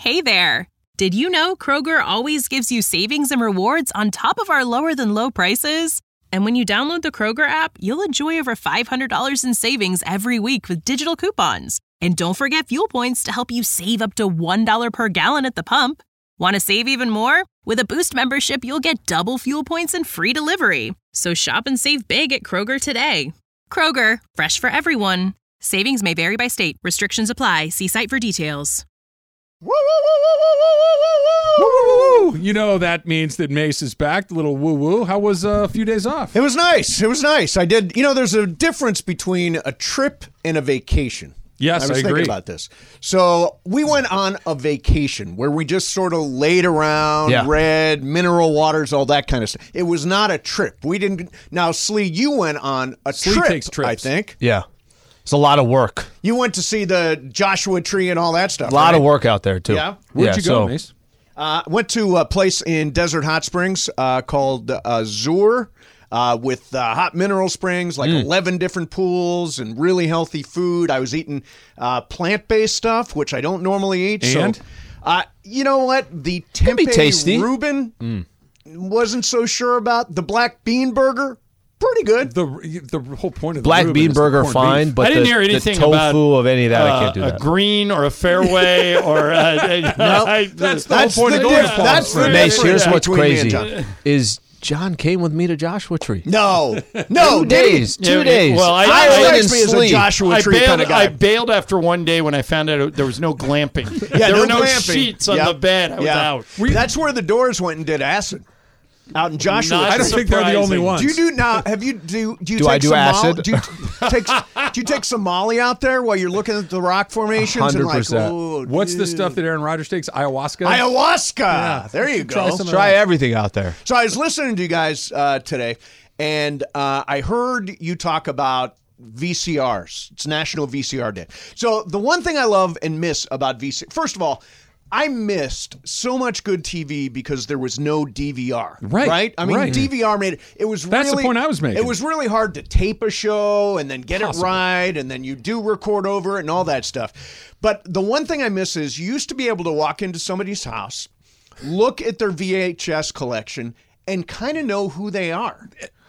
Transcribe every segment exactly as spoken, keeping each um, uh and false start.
Hey there! Did you know Kroger always gives you savings and rewards on top of our lower-than-low prices? And when you download the Kroger app, you'll enjoy over five hundred dollars in savings every week with digital coupons. And don't forget fuel points to help you save up to one dollar per gallon at the pump. Want to save even more? With a Boost membership, you'll get double fuel points and free delivery. So shop and save big at Kroger today. Kroger, fresh for everyone. Savings may vary by state. Restrictions apply. See site for details. Woo, woo, woo, woo, woo, woo, woo, woo, woo. You know that means that Mace is back. A little woo woo. How was uh, a few days off? It was nice. It was nice. I did. You know, there's a difference between a trip and a vacation. Yes, I was I agree thinking about this. So we went on a vacation where we just sort of laid around, yeah. read mineral waters, all that kind of stuff. It was not a trip. We didn't. Now, Slee, you went on a Slee trip. takes trips. I think. Yeah. It's a lot of work. You went to see the Joshua Tree and all that stuff. A lot right? of work out there, too. Yeah? Where'd yeah, you go, so, Mace? Uh, went to a place in Desert Hot Springs uh, called uh, Zur uh, with uh, hot mineral springs, like mm. eleven different pools and really healthy food. I was eating uh, plant-based stuff, which I don't normally eat. And? So, uh, you know what? The Tempeh Reuben mm. wasn't so sure about. The black bean burger. Pretty good. The the whole point of the black bean burger, fine, beef. but I didn't the, hear anything the tofu about of any of that. uh, I can't do that. A green or a fairway or uh, no, I, that's, the that's whole point the of going diff- to That's the Mace, difference here's what's between me and crazy: John. is John came with me to Joshua Tree. No, no, two days, two Yeah, days. well, I- I I- strikes me as a sleep. Joshua I Tree bailed, kind of guy. I bailed after one day when I found out there was no glamping. Yeah, there no were no glamping. sheets on Yep. the bed. I was Yeah. out. That's where the Doors went and did acid. Out in Joshua. Not I don't think they're the only surprising. ones. Do you do now? Have you do? Do you Do take I do some acid? Molly, do you take? Do you take some Molly out there while you're looking at the rock formations? one hundred And like, percent. oh, What's the dude. stuff that Aaron Rodgers takes? Ayahuasca? Ayahuasca. There you Try go. some of Try everything out there. So I was listening to you guys uh, today, and uh, I heard you talk about V C Rs. It's National V C R Day. So the one thing I love and miss about V C R, first of all, I missed so much good T V because there was no D V R. Right, Right? I mean, right. D V R made it. It was That's the really, point I was making. It was really hard to tape a show and then get Possible. it right, and then you do record over it and all that stuff. But the one thing I miss is you used to be able to walk into somebody's house, look at their V H S collection, and kind of know who they are.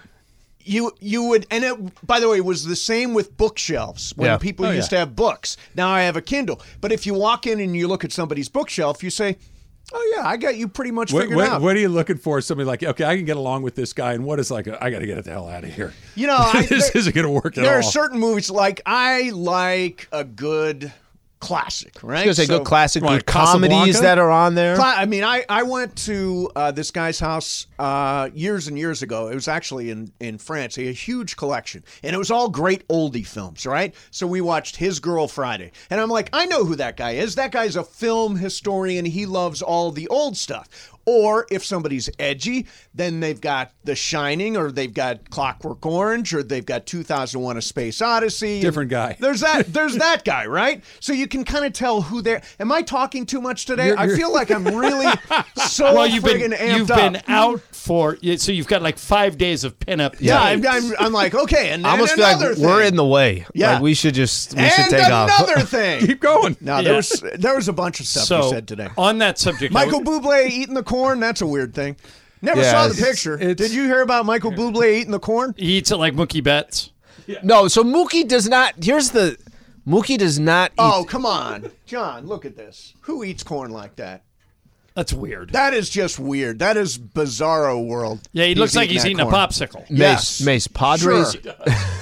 You you would, and it, by the way, it was the same with bookshelves when Yeah. people Oh, used yeah. to have books. Now I have a Kindle. But if you walk in and you look at somebody's bookshelf, you say, oh, yeah, I got you pretty much What, figured what, out. what are you looking for? Somebody like, okay, I can get along with this guy, and what is like, a, I got to get it the hell out of here. You know, I, this there, isn't going to work at there all. are certain movies, like I like a good classic, right? I was gonna say So- good classic, What, good comedies Casablanca? that are on there. Cla- I mean, I, I went to uh, this guy's house uh, years and years ago. It was actually in, in France. He had a huge collection, and it was all great oldie films, right? So we watched His Girl Friday. And I'm like, I know who that guy is. That guy's a film historian. He loves all the old stuff. Or if somebody's edgy, then they've got The Shining, or they've got Clockwork Orange, or they've got two thousand one: A Space Odyssey. Different guy. There's that. There's that guy, right? So you can kind of tell who they're. Am I talking too much today? You're- I you're- feel like I'm really so Well, you've been friggin' amped you've up. been out for so you've got like five days of pinup. Yeah, I'm, dates. I'm, I'm like, okay, and, I almost and feel another like thing. we're in the way. Yeah. Like we should just we and should take off. another thing. Keep going. Now there Yeah. was there was a bunch of stuff so you said today. on that subject, Michael I, Bublé eating the corn. That's a weird thing. Never Yeah, saw the it's- picture. it's- Did you hear about Michael Bublé eating the corn? he eats it like Mookie Betts. No, so Mookie does not. Here's the Mookie does not eat. Oh, come on, John. Look at this. Who eats corn like that? That's weird. That is just weird. That is bizarro world. Yeah, he looks like he's that eating a corn. popsicle. Mace, yes. Mace, Padres, Sure.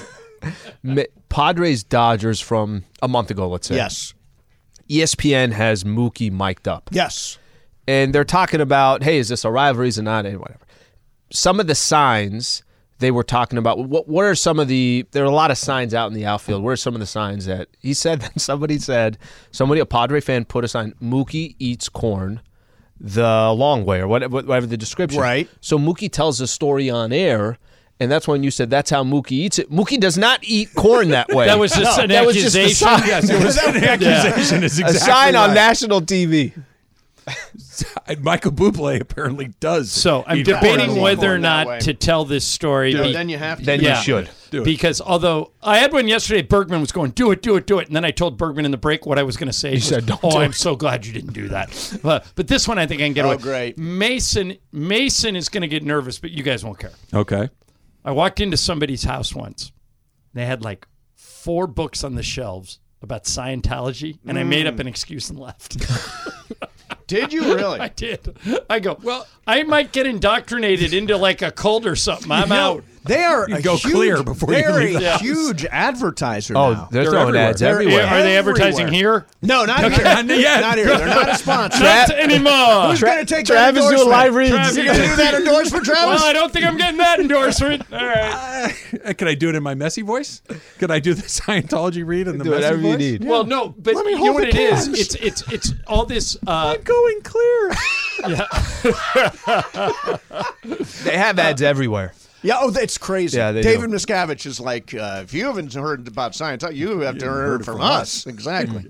Ma- Padres, Dodgers from a month ago. Let's say. Yes. E S P N has Mookie mic'd up, Yes. and they're talking about, hey, is this a rivalry? Is it not? And whatever. Some of the signs they were talking about. What what are some of the? There are a lot of signs out in the outfield. What are some of the signs that he said? Somebody said somebody a Padre fan put a sign. Mookie eats corn the long way, or whatever, whatever the description. Right. So Mookie tells the story on air. And that's when you said that's how Mookie eats it. Mookie does not eat corn that way. That was just an that was just a accusation. sign. Yes, it was an accusation. Is A exactly sign on right. national T V. Michael Bublé apparently does. So I'm eat debating pork. whether or Going that not way. to tell this story. No, be- then you have to. Then Yeah. you should. Do it. Because although I had one yesterday, Bergman was going, do it, do it, do it. And then I told Bergman in the break what I was going to say. He said, "Don't oh, do I'm it." so glad you didn't do that. But, but this one I think I can get Oh, away. great. Mason, Mason is going to get nervous, but you guys won't care. Okay. I walked into somebody's house once. They had like four books on the shelves about Scientology, and I made up an excuse and left. Did you really? I did. I go, well, I might get indoctrinated into like a cult or something. I'm out. They are You a go huge, clear before you they're leave a the house. huge advertiser Oh, now. they're, They're throwing everywhere. ads They're- everywhere. Are they advertising Everywhere. here? No, not here. Not yet. Not here. They're not a sponsor. Not anymore. Who's going to take Travis that doing endorsement? live reads. Travis, You going to do that endorsement, Travis? Well, I don't think I'm getting that endorsement. All right. Uh, Can I do it in my messy voice? Can I do the Scientology read in the Do messy whatever you voice? need. Well, no, but Let me you know hold what the it is? cans. It's it's it's all this. Uh, I'm going clear. They have ads everywhere. Yeah, oh, that's crazy. Yeah, they David do. Miscavige is like, uh, if you haven't heard about Scientology, you have to heard it from us. Exactly.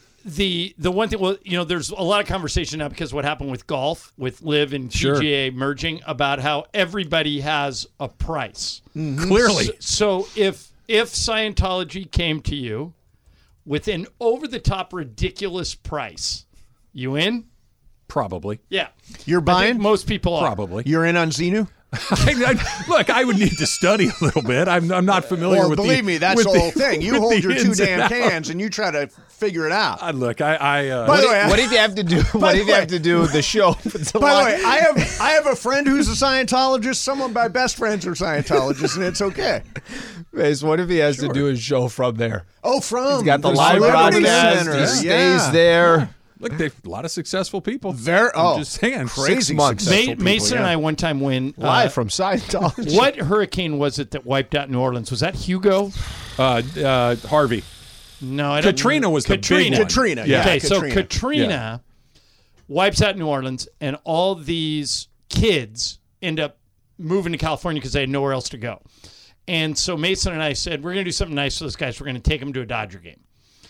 the the one thing, well, you know, there's a lot of conversation now because of what happened with golf, with Liv and Sure. P G A merging, about how everybody has a price. Clearly. So if if Scientology came to you with an over the top ridiculous price, you in? Probably. Yeah, You're I think buying? most people are. Probably. You're in on Xenu? I, I, look, I would need to study a little bit. I'm, I'm not familiar Well, with believe the, me, that's with the whole thing. with You hold the your two ins and damn outs. cans and you try to figure it out. Uh, look, I, I uh, By the way, What if you have to do? What the if you way- have to do the show? It's a By the lot. way, I have I have a friend who's a Scientologist. Some of my best friends are Scientologists, and it's okay. Mace, what if he has to do his show from there? Oh, from He's got the the live Celebrity broadcast. Center. He stays Yeah. there. look, they've a lot of successful people. Very I'm oh, just saying, crazy six months. successful Ma- people, Mason and yeah. I one time when uh, Live from Scientology. What hurricane was it that wiped out New Orleans? Was that Hugo? Uh, uh, Harvey. No, I don't Katrina was the big Katrina. one. Katrina, Yeah. yeah. Okay, Katrina. so Katrina wipes out New Orleans, and all these kids end up moving to California because they had nowhere else to go. And so Mason and I said, we're going to do something nice for those guys. We're going to take them to a Dodger game.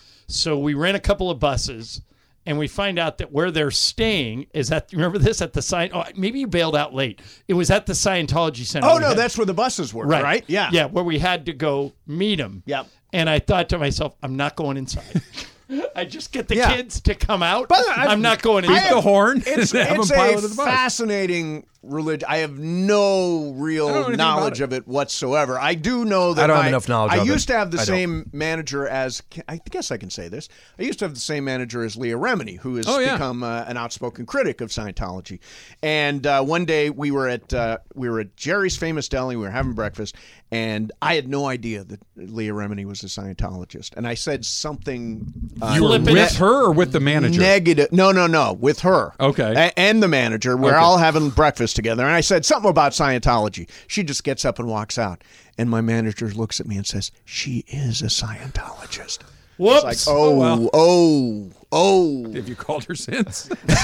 So we rent a couple of buses, and we find out that where they're staying is at, remember this, at the Scient- oh, maybe you bailed out late. It was at the Scientology Center. Oh We no, had- that's where the buses were, right. right? Yeah. Yeah, where we had to go meet them. Yep. And I thought to myself, I'm not going inside. I just get the Yeah. kids to come out. By the way, I've- I'm not going I inside. have- the horn It's, and have it's them a pilot the bus. fascinating religion. I have no I don't know real anything knowledge about of it whatsoever. I do know that I don't have my- enough knowledge I of it. used to have the I don't. same manager as I guess I can say this. I used to have the same manager as Leah Remini, who has Oh, yeah. become uh, an outspoken critic of Scientology. And uh, one day we were at uh, we were at Jerry's Famous Deli. We were having breakfast, and I had no idea that Leah Remini was a Scientologist. And I said something. Uh, You were Flipping with it. her or with the manager? Negative. No, no, no. With her. Okay. A- and the manager. We're Okay. all having breakfast together. And I said something about Scientology. She just gets up and walks out. And my manager looks at me and says, she is a Scientologist. Whoops. It's like, oh, oh, oh. Have you called her since?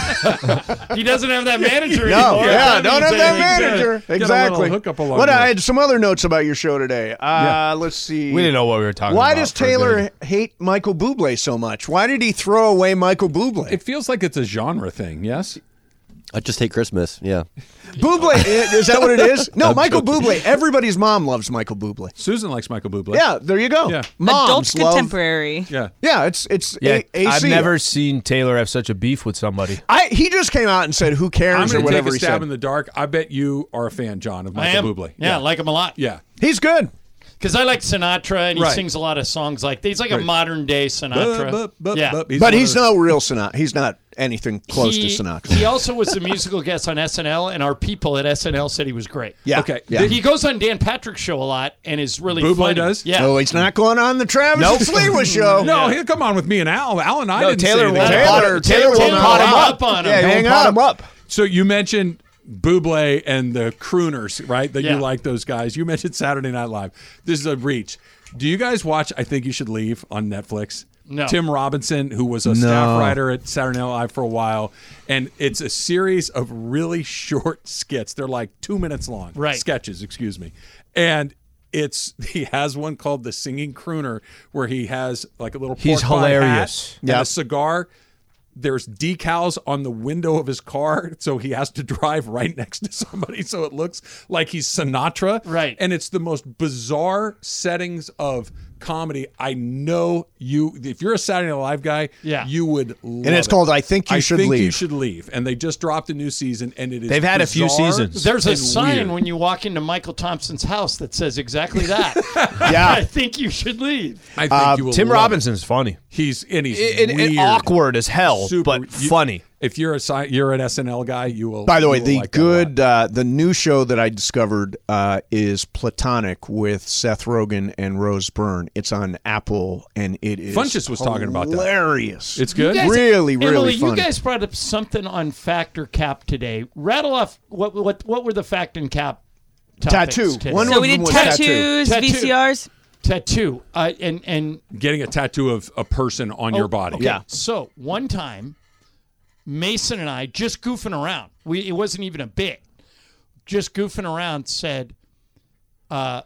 He doesn't have that manager No, anymore. yeah, That don't means have that anything. manager. Get a little Exactly. hookup along What the way. I had some other notes about your show today. Uh, Yeah. Let's see. We didn't know what we were talking Why about. does for a Taylor minute. hate Michael Bublé so much? Why did he throw away Michael Bublé? It feels like it's a genre thing, yes? I just hate Christmas. Yeah. Bublé, is that what it is? No, I'm Michael joking. Bublé. Everybody's mom loves Michael Bublé. Susan likes Michael Bublé. Yeah, there you go. Yeah. Moms Adult love. contemporary. Yeah. Yeah, it's it's Yeah, A- AC. I've never seen Taylor have such a beef with somebody. I he just came out and said, "Who I'm cares?" or going to whatever take a he stab said. in the dark. I bet you are a fan, John, of I Michael am. Bublé. Yeah, I like him a lot. Yeah. He's good. Because I like Sinatra, and he Right. sings a lot of songs like he's like a Right. modern day Sinatra. Bup, bup, bup, yeah. bup. But one of he's those- no real Sinatra. He's not anything close he, to Sinatra. He also was a musical guest on S N L, and our people at S N L said he was great. yeah. Okay. Yeah. He goes on Dan Patrick's show a lot and is really Bublé funny. does? Yeah. Oh, he's not going on the Travis and Sliwa show. No, he'll come on with me and Al. Al and I No, didn't Taylor say won't anything. pot- Taylor, Taylor Taylor will Taylor not will hang hop up. on him. Yeah, He hang won't pot up. him up. So you mentioned Bublé and the crooners, right? That Yeah. you like those guys. You mentioned Saturday Night Live. This is a reach. Do you guys watch I Think You Should Leave on Netflix? No. Tim Robinson, who was a staff writer at Saturday Night Live for a while, and it's a series of really short skits. They're like two minutes long. Right. Sketches, excuse me. And it's he has one called The Singing Crooner where he has like a little He's pork pie hilarious. hat and Yep. a cigar. There's decals on the window of his car, so he has to drive right next to somebody, so it looks like he's Sinatra. Right. And it's the most bizarre settings of comedy. I know you, if you're a Saturday Night Live guy, Yeah. you would love And it's it. called I Think You I Should think Leave. You Should Leave. And they just dropped a new season, and it is They've had a few bizarre seasons. There's a and sign weird. when you walk into Michael Thompson's house that says exactly that. Yeah. I think you should leave. I think Uh, you will Tim love it. Robinson's funny. He's and he's It, it- weird. awkward as hell, Super- but you- funny. If you're a si- you're an S N L guy, you will. By the way, you will the like that a lot. good, uh, the new show that I discovered uh, is Platonic with Seth Rogen and Rose Byrne. It's on Apple, and it is Funchess was talking about that. hilarious. It's good. You guys- Really, really Emily, funny. you guys brought up something on Fact or Cap today. Rattle off what what what were the Fact and Cap topics Tattoo. today? One So of we them did was tattoos, tattoo. V C Rs. Tattoo. Uh, and and Getting a tattoo of a person on your body. okay. Yeah. So one time, Mason and I just goofing around. We it wasn't even a bit. Just goofing around said, uh,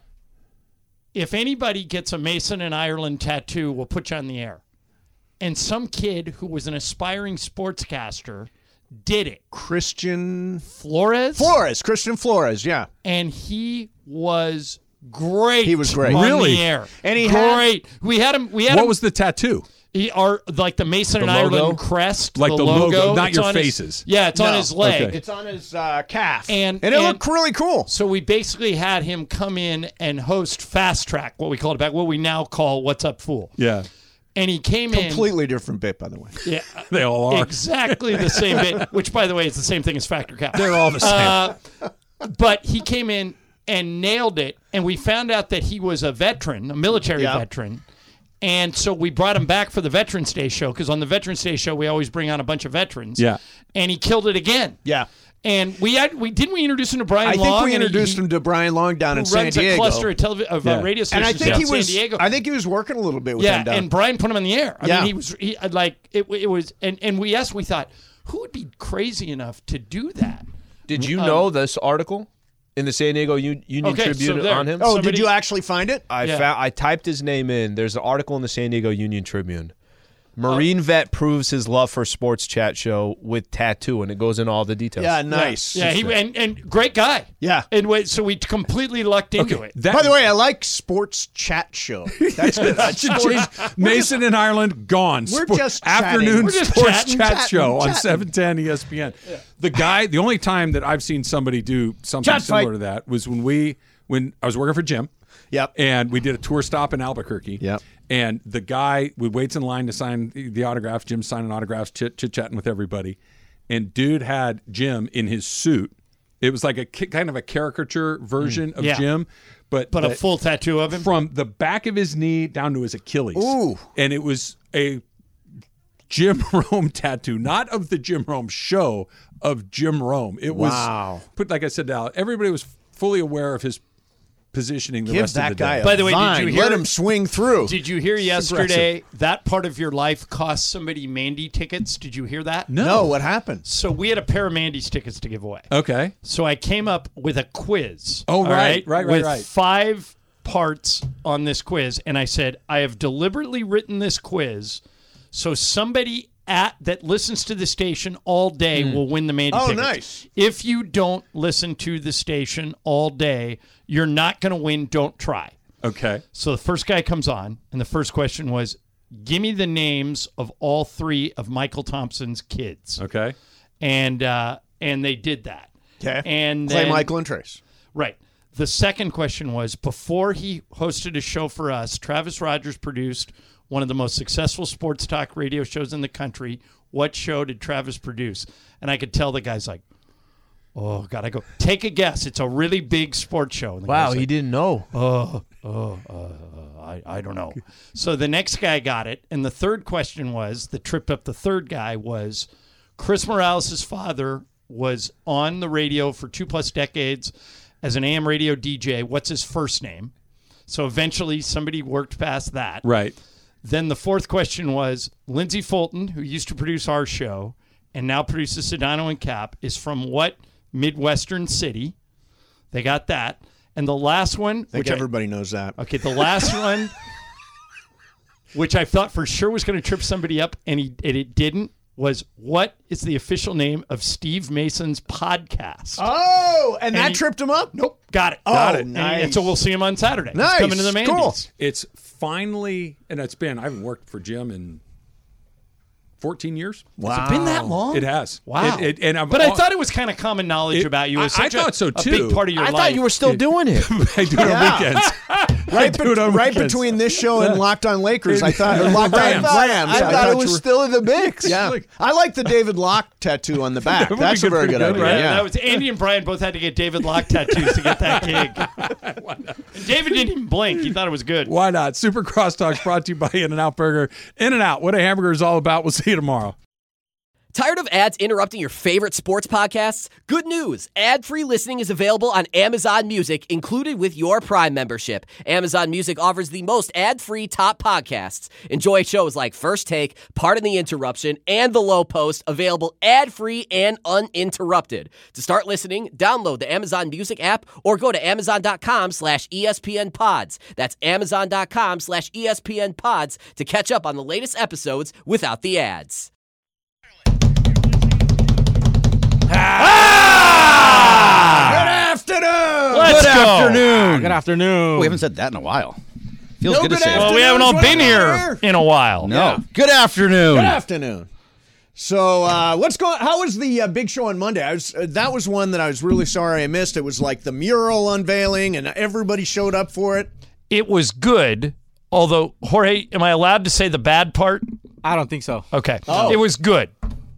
if anybody gets a Mason and Ireland tattoo, we'll put you on the air. And some kid who was an aspiring sportscaster did it. Christian Flores. Flores, Christian Flores, yeah. And he was great. He was great. on Really? the air. And he had- great. we had him. We had What him. was the tattoo? He are like the Mason The and logo? Ireland crest, Like the, the logo, not It's your on his- faces. yeah, it's on No. his leg. Okay. It's on his uh, calf, And- it and- looked really cool. So we basically had him come in and host Fast Track, what we called it back, what we now call What's Up Fool. Yeah, And he came in. Completely different bit, by the way. Yeah, they all are. exactly the same bit. Which, by the way, is the same thing as Factor Cap. They're all the same. Uh, but he came in and nailed it, and we found out that he was a veteran, a military Yeah. veteran. And so we brought him back for the Veterans Day show, because on the Veterans Day show we always bring on a bunch of veterans. Yeah. And he killed it again. Yeah. And we had we didn't we introduce him to Brian I Long? think we and he- introduced he, him to Brian Long down in who San runs Diego. a cluster of, televi- of uh, Yeah. radio and I stations think in he San was Diego. I think he was working a little bit with yeah, them down. and Brian put him on the air. I Yeah. mean, he was he, like it, it was, and and we yes we thought, who would be crazy enough to do that? Did you Um, know this article in the San Diego Un- Union Okay, so Tribune there- on him? oh, somebody- did you actually find it? I Yeah. found. I typed his name in. There's an article in the San Diego Union Tribune. Marine vet proves his love for sports chat show with tattoo, and it goes into all the details. Yeah, nice. Yeah, he and, and great guy. Yeah. And wait, so we completely lucked into it. That, By the way, I like sports chat show. That's good. that should change. Mason and Ireland gone. we're Sport- just chatting. afternoon We're just sports chatting, chat chatting, show on chatting. seven ten E S P N. The guy, the only time that I've seen somebody do something Chat similar fight. to that was when we when I was working for Jim. Yep. And we did a tour stop in Albuquerque. Yep. And the guy, we waits in line to sign the, the autographs. Jim's signing autographs, chit chit chatting with everybody. And dude had Jim in his suit. It was like a ki- kind of a caricature version of Yeah. Jim, but But a that- full tattoo of him. from the back of his knee down to his Achilles. Ooh. And it was a Jim Rome tattoo, not of the Jim Rome show, of Jim Rome. It was Wow. put like I said now, everybody was fully aware of his positioning the Give rest that of the guy day. a By the way, did vine. you hear- Let him swing through. Did you hear It's yesterday that part of your life cost somebody Mandy tickets? Did you hear that? No. no, what happened? So we had a pair of Mandy's tickets to give away. Okay. So I came up with a quiz. Oh, all right, right, right, with right. five parts on this quiz, and I said I have deliberately written this quiz so somebody at that listens to the station all day will win the Mandy Oh, tickets. nice. If you don't listen to the station all day, you're not going to win. Don't try. Okay. So the first guy comes on, and the first question was, "Give me the names of all three of Michael Thompson's kids." Okay. And uh, and they did that. Okay. And Clay, then, Michael, and Trace. Right. The second question was, before he hosted a show for us, Travis Rogers produced one of the most successful sports talk radio shows in the country. What show did Travis produce? And I could tell the guy's like, oh, God, I go, take a guess. It's a really big sports show. And the Wow, guy's he like, didn't know. oh, oh, uh, I, I don't know. So the next guy got it. And the third question was, that tripped up the third guy was, Chris Morales' father was on the radio for two plus decades as an A M radio D J. What's his first name? So eventually somebody worked past that. Right. Then the fourth question was, Lindsay Fulton, who used to produce our show and now produces Sedano and Cap, is from what Midwestern city? They got that. And the last one, I think which I, everybody knows that. okay, the last one, which I thought for sure was going to trip somebody up, and he and it didn't. was, what is the official name of Steve Mason's podcast? Oh, and, And that he- tripped him up? Nope. Got it. Oh, Got it. And- nice. And so we'll see him on Saturday. Nice. He's coming to the Mandy's. Cool. It's finally, and it's been, I haven't worked for Jim in fourteen years. Wow. Has it been that long? It has. Wow. It, it, and I'm, But I thought it was kind of common knowledge It- about you. It was I- I such a- thought so, a too. big part of your I life. thought you were still doing it. I do it Yeah. on weekends. Right, do it on right weekends. between this show and Locked on Lakers, I thought, or Locked on Rams. Rams. I thought it was you were- still in the mix. Yeah, I like the David Locke tattoo on the back. That would be That's a good, very pretty good good, idea. right? Yeah. That was Andy and Brian both had to get David Locke tattoos to get that gig. And David didn't even blink. He thought it was good. Why not? Super Crosstalks brought to you by In-N-Out Burger. In-N-Out, what a hamburger is all about. We'll see you tomorrow. Tired of ads interrupting your favorite sports podcasts? Good news. Ad-free listening is available on Amazon Music, included with your Prime membership. Amazon Music offers the most ad-free top podcasts. Enjoy shows like First Take, Pardon the Interruption, and The Low Post, available ad-free and uninterrupted. To start listening, download the Amazon Music app or go to amazon.com slash ESPN pods. That's amazon.com slash ESPN pods to catch up on the latest episodes without the ads. Good afternoon. Let's Good go. afternoon. Good afternoon. We haven't said that in a while. Feels No good to good say. Well, it. we haven't all Afternoon's been what I'm here here. in a while. No. Yeah. Good afternoon. Good afternoon. So, uh, what's going? How was the uh, big show on Monday? I was uh, that was one that I was really sorry I missed. It was like the mural unveiling, and everybody showed up for it. It was good, although, Jorge, am I allowed to say the bad part? I don't think so. Okay. Oh. It was good.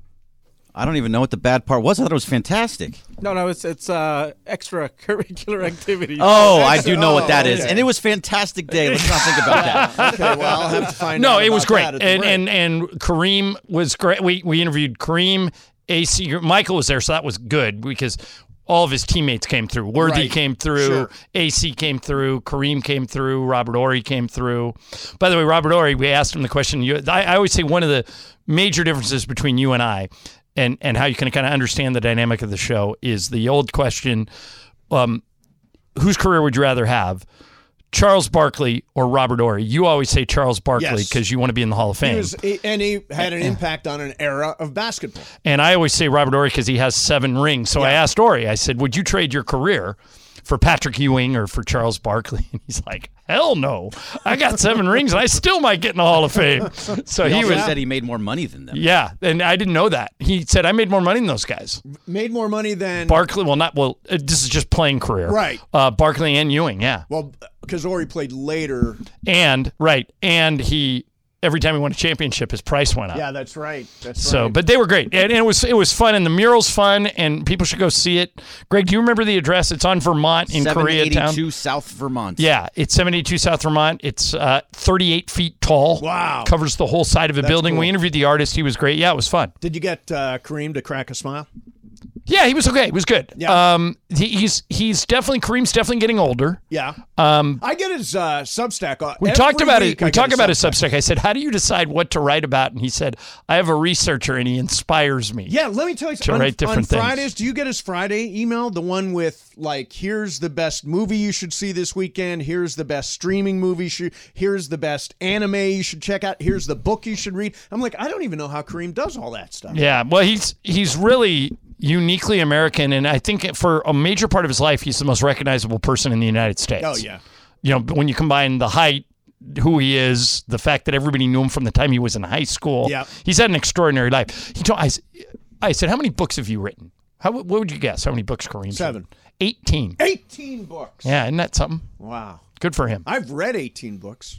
I don't even know what the bad part was. I thought it was fantastic. No, no, it's it's uh, extracurricular activities. Oh, I do know what that Oh, is. okay. And it was fantastic day. Let's not think about that. Okay, well, I'll have to find out. No, it was about great. that at the And, break. and and Kareem was great. We we interviewed Kareem, A C. Michael was there, so that was good because all of his teammates came through. Worthy Right. came through. Sure. A C came through. Kareem came through. Robert Ory came through. By the way, Robert Ory, we asked him the question. You, I, I always say one of the major differences between you and I and, and how you can kind of understand the dynamic of the show is the old question, um, whose career would you rather have? Charles Barkley or Robert Ory? You always say Charles Barkley Yes. because you want to be in the Hall of he Fame. was, he, and he had an impact on an era of basketball. And I always say Robert Ory because he has seven rings. So I asked Ory, I said, would you trade your career for Patrick Ewing or for Charles Barkley? And he's like, hell no. I got seven rings and I still might get in the Hall of Fame. So He he also was, said he made more money than them. yeah. And I didn't know that. He said, I made more money than those guys. Made more money than Barkley, well, not, well, uh, this is just playing career. Right. Uh, Barkley and Ewing, yeah. well, because Ori played later. And, right. And he, every time he won a championship, his price went up. Yeah, that's right. That's So, right. but they were great, and, and it was it was fun, and the mural's fun, and people should go see it. Greg, do you remember the address? It's on Vermont in seven Koreatown. eighty-two South Vermont. Yeah, it's seven eighty-two South Vermont. It's uh, thirty-eight feet tall. Wow. Covers the whole side of a That's building. cool. We interviewed the artist. He was great. Yeah, it was fun. Did you get uh, Kareem to crack a smile? Yeah, he was okay. He was good. Yeah. Um, he, he's he's definitely Kareem's definitely getting older. Yeah. Um, I get his uh, Substack. Uh, we every talked about week it. I We get talked a about his Substack. I said, "How do you decide what to write about?" And he said, "I have a researcher, and he inspires me." Yeah, let me tell you To something. write different on things. Fridays, do you get his Friday email? The one with, like, here's the best movie you should see this weekend. Here's the best streaming movie. Sh- here's the best anime you should check out. Here's the book you should read. I'm like, I don't even know how Kareem does all that stuff. Yeah, well, he's he's really uniquely American, and I think for a major part of his life, he's the most recognizable person in the United States. Oh, yeah. You know, when you combine the height, who he is, the fact that everybody knew him from the time he was in high school. Yeah. He's had an extraordinary life. He told I, s- I said, how many books have you written? How what would you guess? How many books Kareem's Seven. written? eighteen. eighteen books. Yeah, isn't that something? Wow. Good for him. I've read eighteen books.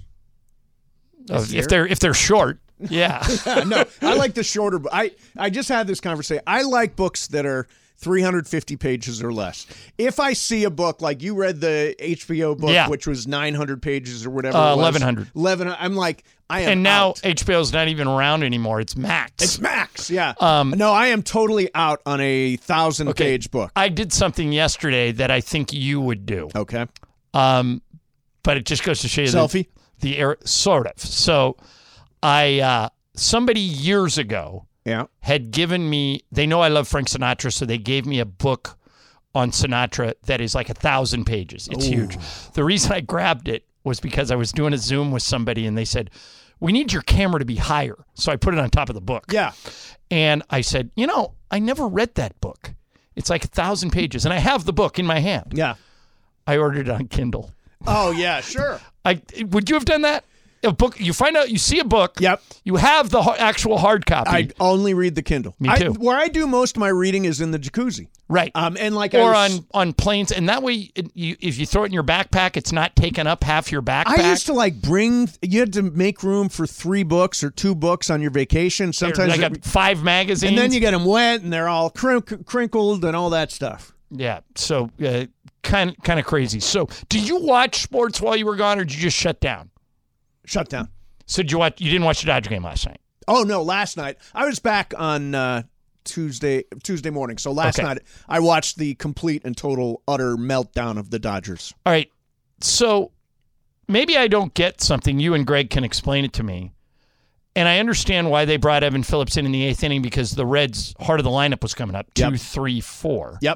Uh, if they're if they're short, yeah. Yeah, no, I like the shorter. bu- I I just had this conversation. I like books that are three hundred fifty pages or less. If I see a book like you read the H B O book, Yeah. which was nine hundred pages or whatever, Uh, it was, eleven hundred. eleven. I'm like, I am. And now out. H B O's not even around anymore. It's Max. It's Max. Yeah. Um, no, I am totally out on a thousand Okay. page book. I did something yesterday that I think you would do. Okay. Um, but it just goes to show you Selfie? the, the air, sort of. So I uh, somebody years ago Yeah. had given me. They know I love Frank Sinatra, so they gave me a book on Sinatra that is like a thousand pages. It's huge. The reason I grabbed it was because I was doing a Zoom with somebody, and they said, we need your camera to be higher. So I put it on top of the book. Yeah. And I said, you know, I never read that book. It's like a thousand pages. And I have the book in my hand. Yeah. I ordered it on Kindle. Oh, yeah, sure. I Would you have done that? A book, you find out, you see a book. Yep. You have the ho- actual hard copy. I only read the Kindle. Me too. I, where I do most of my reading is in the jacuzzi. Right. Um, and like or I was, on, on planes. And that way, it, you, if you throw it in your backpack, it's not taking up half your backpack. I used to like bring, you had to make room for three books or two books on your vacation. Sometimes I got it, five magazines. And then you get them wet and they're all crink- crinkled and all that stuff. Yeah. So uh, kind, kind of crazy. So did you watch sports while you were gone or did you just shut down? Shut down. So did you watch? You didn't watch the Dodger game last night? Oh no, last night I was back on uh, Tuesday Tuesday morning. So last Okay. night I watched the complete and total utter meltdown of the Dodgers. All right. So maybe I don't get something. You and Greg can explain it to me. And I understand why they brought Evan Phillips in in the eighth inning because the Reds' heart of the lineup was coming up two, Yep. three, four. Yep.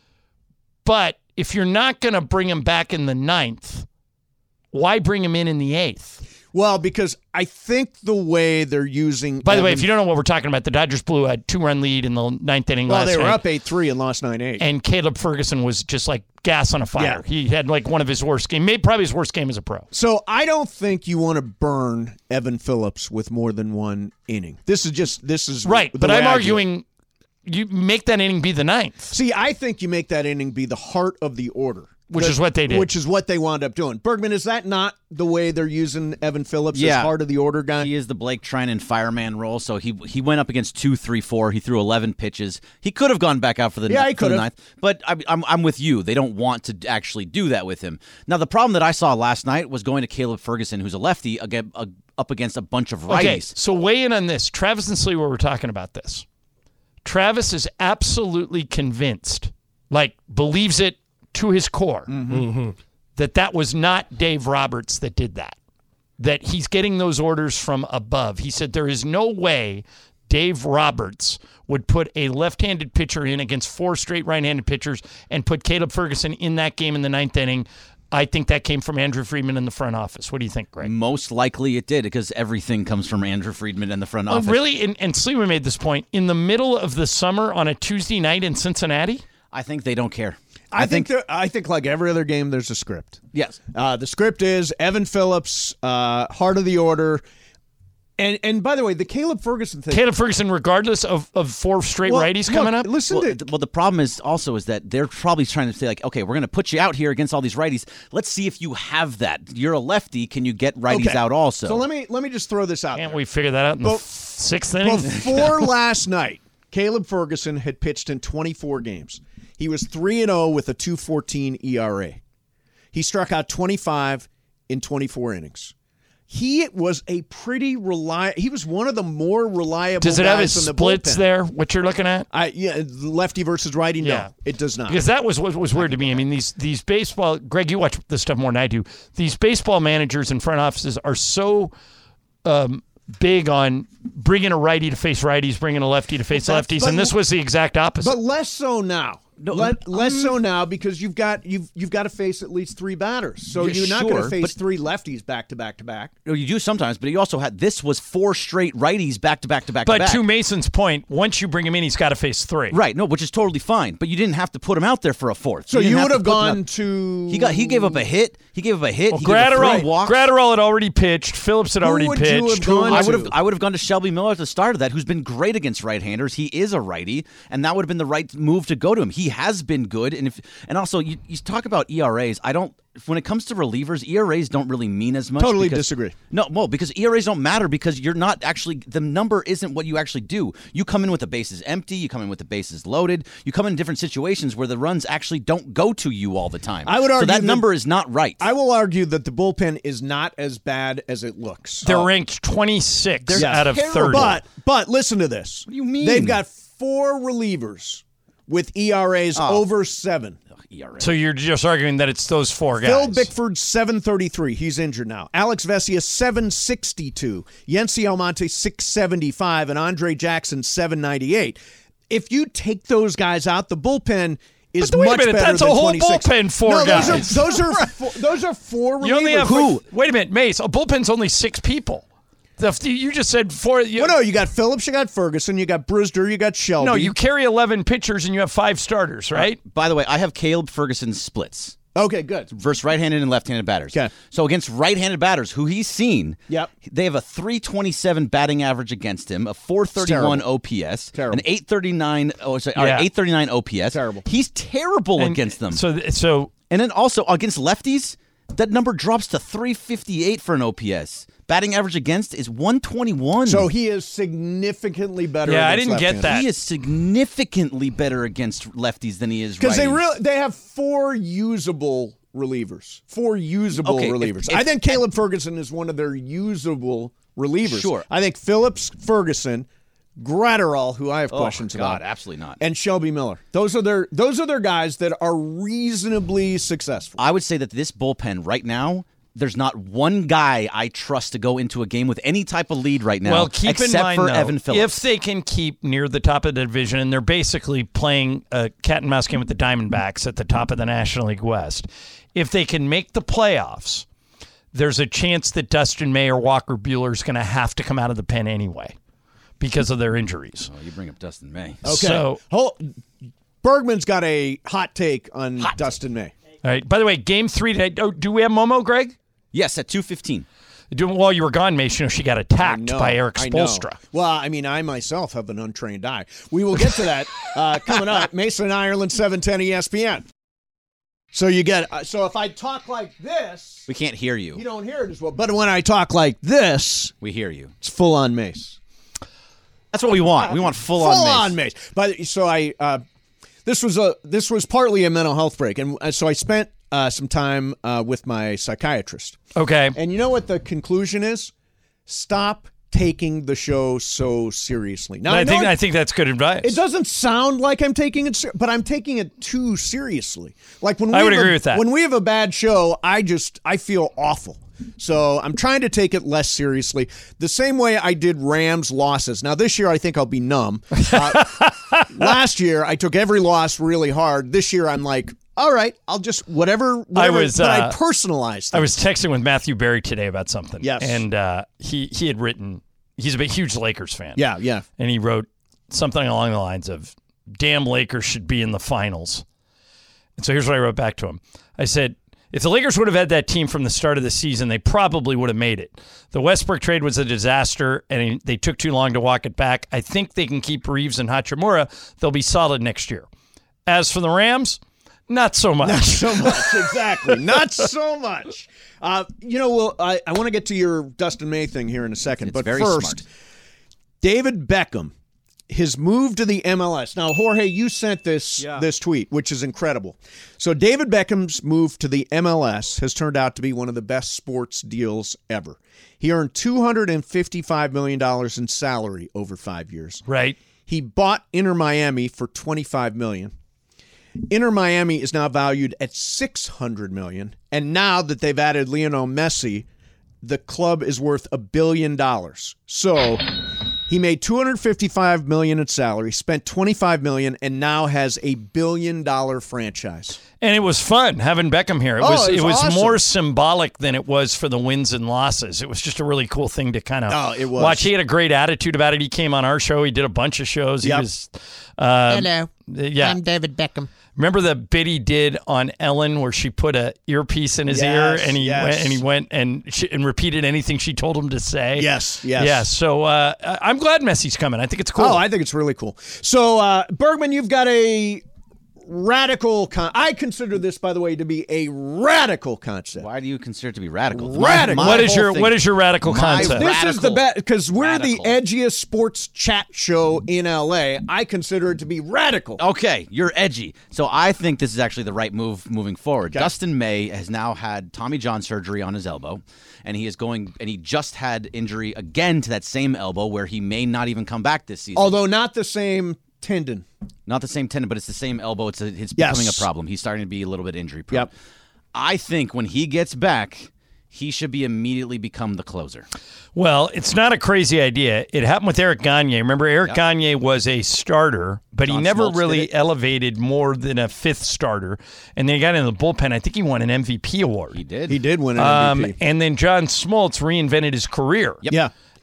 But if you're not going to bring him back in the ninth, why bring him in in the eighth? Well, because I think the way they're using. By the way, Evan- if you don't know what we're talking about, the Dodgers blew a two-run lead in the ninth inning well, last they were night. up eight three and lost nine eight. And Caleb Ferguson was just like gas on a fire. Yeah. He had like one of his worst games, maybe probably his worst game as a pro. So I don't think you want to burn Evan Phillips with more than one inning. This is just this is Right, the but way I'm I do it. arguing you make that inning be the ninth. See, I think you make that inning be the heart of the order. Which The- is what they did. Which is what they wound up doing. Bergman, is that not the way they're using Evan Phillips Yeah. as heart of the order guy? He is the Blake Trinan fireman role, so he he went up against two, three, four. He threw eleven pitches. He could have gone back out for the, Yeah, he for the could've. ninth, but I, I'm I'm with you. They don't want to actually do that with him. Now, the problem that I saw last night was going to Caleb Ferguson, who's a lefty, again, uh, up against a bunch of righties. Okay, so weigh in on this. Travis and Sliwa were talking about this. Travis is absolutely convinced, like believes it to his core, Mm-hmm. that that was not Dave Roberts that did that, that he's getting those orders from above. He said there is no way Dave Roberts would put a left-handed pitcher in against four straight right-handed pitchers and put Caleb Ferguson in that game in the ninth inning. I think that came from Andrew Friedman in the front office. What do you think, Greg? Most likely it did, because everything comes from Andrew Friedman in the front Oh, office. really? And, and Sliwa made this point. In the middle of the summer on a Tuesday night in Cincinnati? I think they don't care. I, think there, I think like every other game, there's a script. Yes. Uh, the script is Evan Phillips, uh, heart of the order. And and by the way, the Caleb Ferguson thing. Caleb Ferguson, regardless of, of four straight Well, righties look, coming up? Listen Well, to th- well, the problem is also is that they're probably trying to say, like, okay, we're going to put you out here against all these righties. Let's see if you have that. You're a lefty. Can you get righties Okay. out also? So let me let me just throw this out. Can't there. we figure that out in Well, the sixth inning? Before last night, Caleb Ferguson had pitched in twenty-four games. He was three and oh with a two fourteen E R A. He struck out twenty-five in twenty-four innings. He was a pretty reliable. He was one of the more reliable Does it guys have his in the splits bullpen. there, what you're looking at? I, yeah, lefty versus righty. Yeah. No, it does not. Because that was what was weird to me. I mean, these these baseball, Greg, you watch this stuff more than I do. These baseball managers and front offices are so um, big on bringing a righty to face righties, bringing a lefty to face But- lefties, but- and this was the exact opposite. But less so now. Let, less so now because you've got you've you've got to face at least three batters. So Yeah, you're not going sure, to face but- three lefties back to back to back. No, you do sometimes, but you also had this was four straight righties back to back to back but to back. to Mason's point, once you bring him in, he's got to face three. Right, no, which is totally fine. But you didn't have to put him out there for a fourth. So didn't you have would to have put him gone out- to He got he gave up a hit. He gave up a hit. Well, he gave up Gratterall, three walks. Gratterall had already pitched. Phillips had Who already would you pitched. have gone I to? would have I would have gone to Shelby Miller at the start of that, who's been great against right-handers. He is a righty, and that would have been the right move to go to him. He has been good, and if and also you, you talk about E R As. I don't. When it comes to relievers, E R As don't really mean as much. Totally because- disagree. No, well, because E R As don't matter because you're not actually the number isn't what you actually do. You come in with the bases empty. You come in with the bases loaded. You come in different situations where the runs actually don't go to you all the time. I would so argue that that- number is not right. I will argue that the bullpen is not as bad as it looks. They're ranked twenty-six Yeah. out of thirty. But but listen to this. What do you mean? They've got four relievers with E R As Oh. over seven. E R A. so you're just arguing that it's those four guys. Phil Bickford, seven thirty-three. He's injured now. Alex Vesia, seven sixty-two. Yency Almonte, six seventy-five. And Andre Jackson, seven ninety-eight. If you take those guys out, the bullpen is But wait a much minute, better that's than a whole twenty-six. bullpen, four no, guys. Those are, those are, four, those are four relievers. You only have Who? Wait a minute, Mace. A bullpen's only six people. You just said four. You, Well, no, you got Phillips, you got Ferguson, you got Brewster, you got Shelby. no, you carry eleven pitchers and you have five starters, right? By the way, I have Caleb Ferguson's splits Okay, good. versus right-handed and left-handed batters. Okay. So against right-handed batters, who he's seen, Yep. they have a three twenty-seven batting average against him, a four thirty-one Terrible. O P S, Terrible. an eight thirty-nine, oh, sorry, Yeah. eight thirty-nine O P S. Terrible. He's terrible And against them. So, so And then also against lefties, that number drops to three fifty-eight for an O P S. Batting average against is one twenty-one. So he is significantly better. Yeah, I against didn't get left-handed. that. he is significantly better against lefties than he is Because they righties. really they have four usable relievers. Four usable Okay, if- relievers. if- I think Caleb Ferguson is one of their usable relievers. Sure. I think Phillips, Ferguson, Gratterall, who I have Oh, questions God, about, absolutely not. and Shelby Miller. Those are their those are their guys that are reasonably successful. I would say that this bullpen right now, there's not one guy I trust to go into a game with any type of lead right now, well, keep except in mind, for though, Evan Phillips. if they can keep near the top of the division, and they're basically playing a cat and mouse game with the Diamondbacks at the top of the National League West, if they can make the playoffs, there's a chance that Dustin May or Walker Buehler is going to have to come out of the pen anyway because of their injuries. Oh, you bring up Dustin May. Okay. So, Hold, Bergman's got a hot take on Dustin May. all right. By the way, game three today. Oh, do we have Momo, Greg? Yes, at two fifteen. Doing while you were gone, Mason, you know, she got attacked No, by Eric I know. Spoelstra. Well, I mean, I myself have an untrained eye. We will get to that uh, coming up. Mason, Ireland, seven ten E S P N. So you get. Uh, so if I talk like this, We can't hear you. you don't hear it as well. But when I talk like this, We hear you. it's full on Mace. That's what we want. We want full, Full on on Mace. Mace. But so I. Uh, this was a. This was partly a mental health break, and uh, so I spent uh, some time uh, with my psychiatrist. Okay. And you know what the conclusion is? Stop taking the show so seriously. Now I I know think it, I think that's good advice. it doesn't sound like I'm taking it, ser- but I'm taking it too seriously. Like when we I would have agree a, with that. When we have a bad show, I just I feel awful. So I'm trying to take it less seriously, the same way I did Rams losses. Now this year I think I'll be numb. Uh, last year I took every loss really hard. This year I'm like, all right, I'll just whatever. whatever I was, but uh, I personalized. I it. was texting with Matthew Berry today about something. Yes. And uh, he, he had written, he's a big, huge Lakers fan. Yeah, yeah. And he wrote something along the lines of, damn, Lakers should be in the finals. And so here's what I wrote back to him. I said, if the Lakers would have had that team from the start of the season, they probably would have made it. The Westbrook trade was a disaster, and they took too long to walk it back. I think they can keep Reeves and Hachimura. They'll be solid next year. As for the Rams, not so much. Not so much, exactly. Not so much. Uh, you know, well, I, I want to get to your Dustin May thing here in a second, It's but very first, smart. David Beckham, his move to the M L S. Now, Jorge, you sent this Yeah. this tweet, which is incredible. So, David Beckham's move to the M L S has turned out to be one of the best sports deals ever. He earned two hundred fifty-five million dollars in salary over five years. Right. He bought Inter Miami for twenty-five million dollars. Inter Miami is now valued at six hundred million dollars, and now that they've added Lionel Messi, the club is worth a billion dollars. So he made two hundred fifty-five million dollars in salary, spent twenty-five million dollars, and now has a billion dollar franchise. And it was fun having Beckham here. It Oh, was it was it was awesome. more symbolic than it was for the wins and losses. It was just a really cool thing to kind of Oh, it was. watch. He had a great attitude about it. He came on our show. He did a bunch of shows. He Yep. was uh, Hello. yeah. I'm David Beckham. Remember the bit he did on Ellen where she put a earpiece in his Yes, ear and he yes. went and he went and she, and repeated anything she told him to say. Yes, yes. yeah. So uh, I'm glad Messi's coming. I think it's cool. Oh, I think it's really cool. So, uh, Bergman, you've got a radical con- I consider this, by the way, to be a radical concept. Why do you consider it to be radical? Radical. what is whole your thing- what is your radical My concept? This is the Radical. best because we're Radical. the edgiest sports chat show in L A. I consider it to be radical. Okay, you're edgy. So I think this is actually the right move moving forward. Dustin May has now had Tommy John surgery on his elbow, and he is going and he just had injury again to that same elbow where he may not even come back this season. Although not the same tendon. Not the same tendon, but it's the same elbow. It's a, it's Yes. becoming a problem. He's starting to be a little bit injury prone. Yep. I think when he gets back, he should be immediately become the closer. Well, it's not a crazy idea. It happened with Eric Gagne. Remember, Eric Gagne was a starter, but he John never Smoltz did really it. elevated more than a fifth starter. And then he got in the bullpen. I think he won an M V P award. He did. He did win an Um, M V P. and then John Smoltz reinvented his career. Yeah.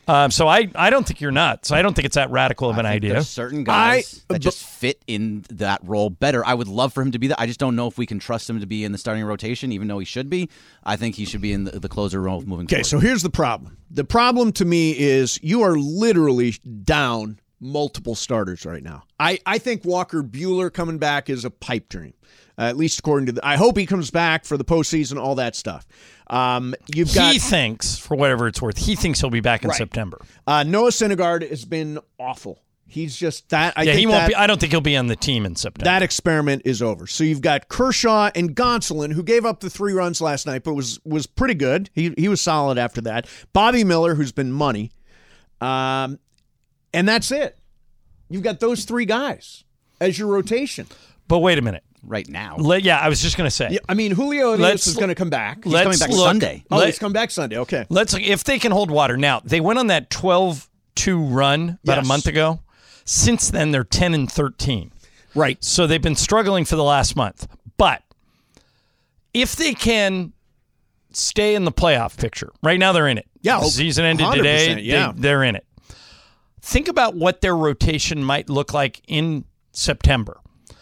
Um, so I, I don't think you're nuts. I don't think it's that radical of an I think idea. There's certain guys I- that just fit in that role better. I would love for him to be that. I just don't know if we can trust him to be in the starting rotation, even though he should be. I think he should be in the, the closer role moving Okay, forward. so here's the problem. The problem to me is you are literally down multiple starters right now. I, I think Walker Buehler coming back is a pipe dream, uh, at least according to the. I hope he comes back for the postseason, all that stuff. Um, you've got he thinks, for whatever it's worth, he thinks he'll be back in Right. September. uh, Noah Syndergaard has been awful. He's just that. I yeah, think he won't that, be. I don't think he'll be on the team in September. that experiment is over. So you've got Kershaw and Gonsolin, who gave up the three runs last night, but was was pretty good. He he was solid after that. Bobby Miller, who's been money, um, and that's it. You've got those three guys as your rotation. but wait a minute. right now. Let, yeah, I was just going to say. Yeah, I mean, Julio Urias Let's- is going to come back. He's let's coming back look- Sunday. Oh, let- he's come back Sunday. Okay. Let's if they can hold water. Now, they went on that twelve two run about Yes. a month ago. Since then, they're ten and thirteen. Right. So they've been struggling for the last month. But if they can stay in the playoff picture, right now they're in it. Yeah, The season ended one hundred today. percent, yeah. They, they're in it. Think about what their rotation might look like in September.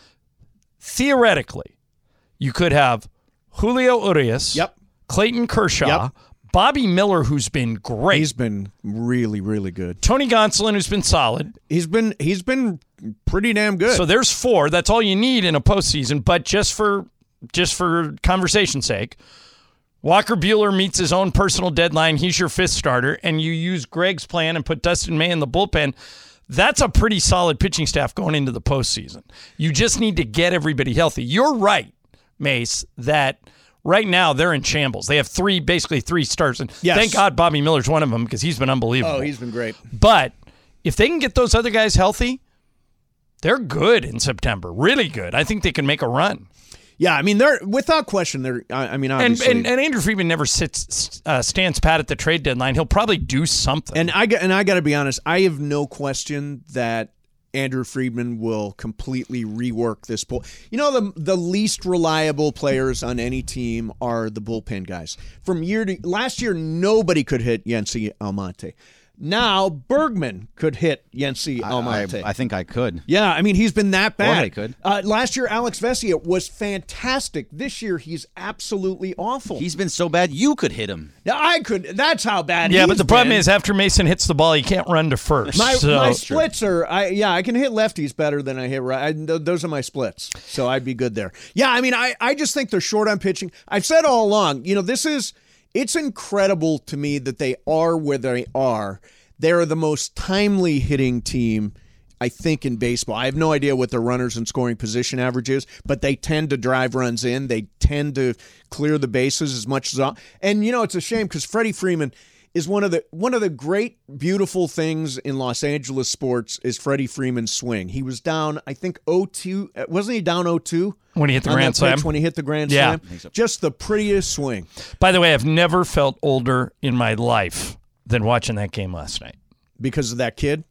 Theoretically, you could have Julio Urias, Yep. Clayton Kershaw, Yep. Bobby Miller, who's been great, He's been really, really good. Tony Gonsolin, who's been solid. He's been he's been pretty damn good. So there's four. That's all you need in a postseason. But just for just for conversation's sake, Walker Buehler meets his own personal deadline. He's your fifth starter, and you use Greg's plan and put Dustin May in the bullpen. That's a pretty solid pitching staff going into the postseason. You just need to get everybody healthy. You're right, Mace, that right now they're in shambles. They have three, basically three stars. And Yes. thank God Bobby Miller's one of them because he's been unbelievable. oh, he's been great. But if they can get those other guys healthy, they're good in September. Really good. I think they can make a run. Yeah, I mean, they're without question. They're. I, I mean, And, obviously, and and Andrew Friedman never sits uh, stands pat at the trade deadline. He'll probably do something. And I got and I got to be honest. I have no question that Andrew Friedman will completely rework this pool. You know, the the least reliable players on any team are the bullpen guys. From year to last year, nobody could hit Yency Almonte. Now Bergman could hit Yency I, Almonte. I, I think I could. Yeah, I mean, he's been that bad. Jorge could. Uh, last year, Alex Vesia was fantastic. This year, he's absolutely awful. He's been so bad, you could hit him. Yeah, I could. That's how bad. yeah, he's but the problem been. is after Mason hits the ball, he can't run to first. my so. my splits are. I yeah, I can hit lefties better than I hit right. I, th- those are my splits, so I'd be good there. Yeah, I mean, I I just think they're short on pitching. I've said all along. You know, this is it's incredible to me that they are where they are. They're the most timely hitting team, I think, in baseball. I have no idea what their runners and scoring position average is, but they tend to drive runs in. They tend to clear the bases as much as all. And you know, it's a shame because Freddie Freeman is one of the one of the great, beautiful things in Los Angeles sports is Freddie Freeman's swing. He was down, I think, oh two. Wasn't he down oh two? When he hit the on Grand that pitch Slam? When he hit the Grand Yeah. Slam. Just the prettiest swing. By the way, I've never felt older in my life than watching that game last night. Because of that kid?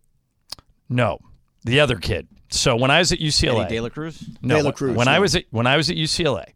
No, the other kid. So when I was at U C L A, Eddie De La Cruz? no, De La when- Cruz, when I yeah. was at when I was at U C L A,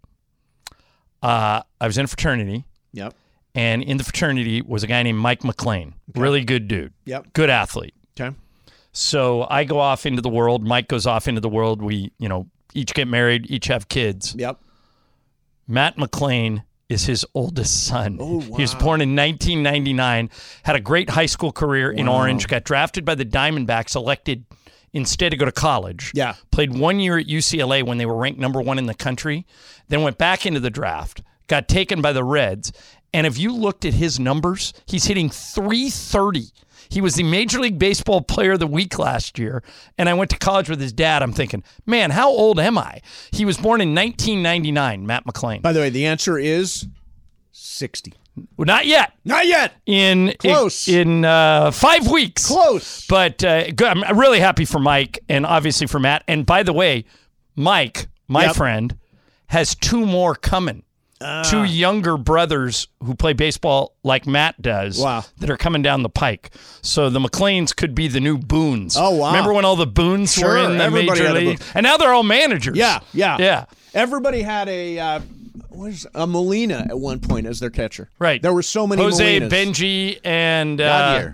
uh, I was in a fraternity, Yep. and in the fraternity was a guy named Mike McLean. Really good dude. Yep. Good athlete. Okay. So I go off into the world. Mike goes off into the world. We, you know, each get married, each have kids. Yep. Matt McLean is his oldest son. Oh, He was wow. born in nineteen ninety-nine, had a great high school career in Orange, got drafted by the Diamondbacks, elected instead to go to college. Yeah. Played one year at U C L A when they were ranked number one in the country, then went back into the draft, got taken by the Reds. And if you looked at his numbers, he's hitting three thirty. He was the Major League Baseball Player of the Week last year, and I went to college with his dad. I'm thinking, man, how old am I? He was born in nineteen ninety-nine, Matt McLean. By the way, the answer is sixty. Well, not yet. Not yet. In Close. in, in uh, five weeks. Close. But uh, good. I'm really happy for Mike and obviously for Matt. And by the way, Mike, my Yep. friend, has two more coming. Two younger brothers who play baseball like Matt does Wow. that are coming down the pike. So the McLeans could be the new Boons. Oh, wow. Remember when all the Boons Sure, were in the everybody Major had a League? Boone. And now they're all managers. Yeah, yeah. Yeah. Everybody had a uh, what is a Molina at one point as their catcher. Right. There were so many Jose, Molinas. Benji, and uh, Yadier.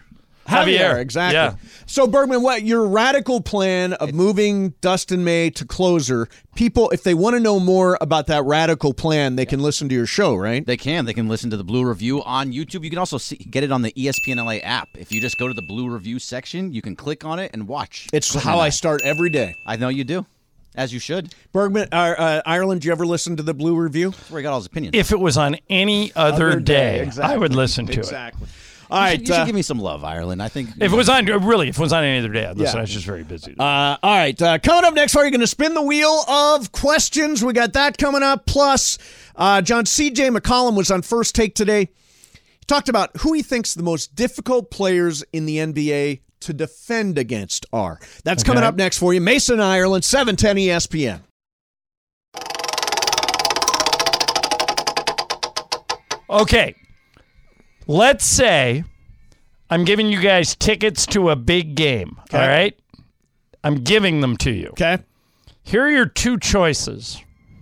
Javier. exactly. Yeah. So, Bergman, what your radical plan of moving Dustin May to closer? People, if they want to know more about that radical plan, they can listen to your show, right? They can. They can listen to the Blue Review on YouTube. You can also see, get it on the E S P N L A app. If you just go to the Blue Review section, you can click on it and watch. It's how I start every day. I know you do, as you should. Bergman, uh, uh, Ireland, do you ever listen to the Blue Review? That's where he got all his opinions. If it was on any other, Other day, day, exactly. I would listen to it. Exactly. All you right. should, you should uh, give me some love, Ireland. I think If it was on, really, if it was on any other day, I'd listen. Yeah. I was just very busy. Uh, all right. Uh, coming up next, we're going to spin the wheel of questions. We got that coming up. Plus, uh, John C J McCollum was on First Take today. He talked about who he thinks the most difficult players in the N B A to defend against are. That's Okay. coming up next for you. Mason, Ireland, seven ten E S P N. Okay. Let's say I'm giving you guys tickets to a big game. Okay. All right? I'm giving them to you. Okay. Here are your two choices.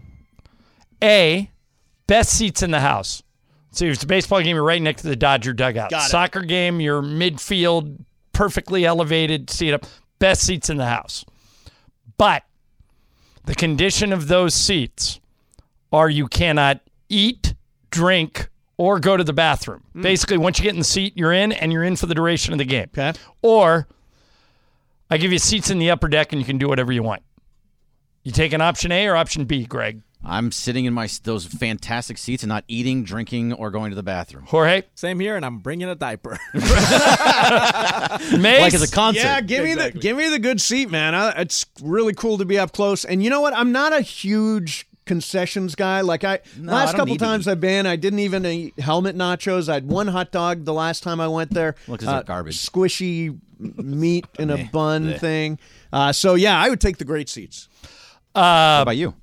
A, best seats in the house. So if it's a baseball game, you're right next to the Dodger dugout. Got it. Soccer game, you're midfield, perfectly elevated, seat up. Best seats in the house. But the condition of those seats are you cannot eat, drink, or go to the bathroom. Mm. Basically, once you get in the seat, you're in, and you're in for the duration of the game. Okay. Or I give you seats in the upper deck, and you can do whatever you want. You take an option A or option B, Greg? I'm sitting in my those fantastic seats and not eating, drinking, or going to the bathroom. Jorge? Same here, and I'm bringing a diaper. Mace? Like it's a concert. Yeah, give me the give me the good seat, man. I, it's really cool to be up close. And you know what? I'm not a huge concessions guy. Like I No, last I don't couple need to times eat. I've been, I didn't even eat helmet nachos. I had one hot dog the last time I went there. Well, 'cause they're garbage. Squishy meat in a Bleh, bun bleh. thing. Uh, so yeah, I would take the great seats. How Uh, about you?